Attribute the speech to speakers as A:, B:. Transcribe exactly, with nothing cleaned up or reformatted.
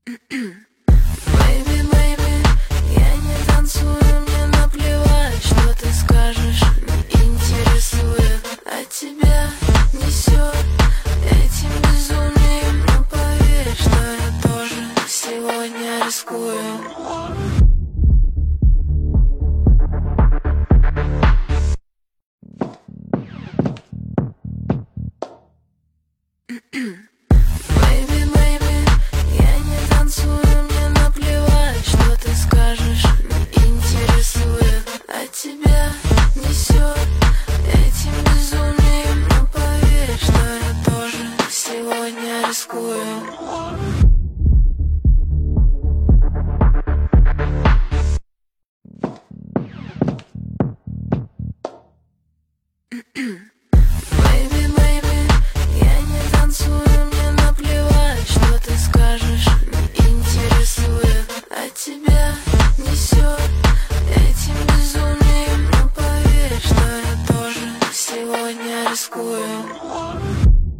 A: Baby, baby, я не танцую, мне наплевать, что ты скажешь, не интересует. А тебя несет этим безумием, но поверь, что я тоже сегодня рискую.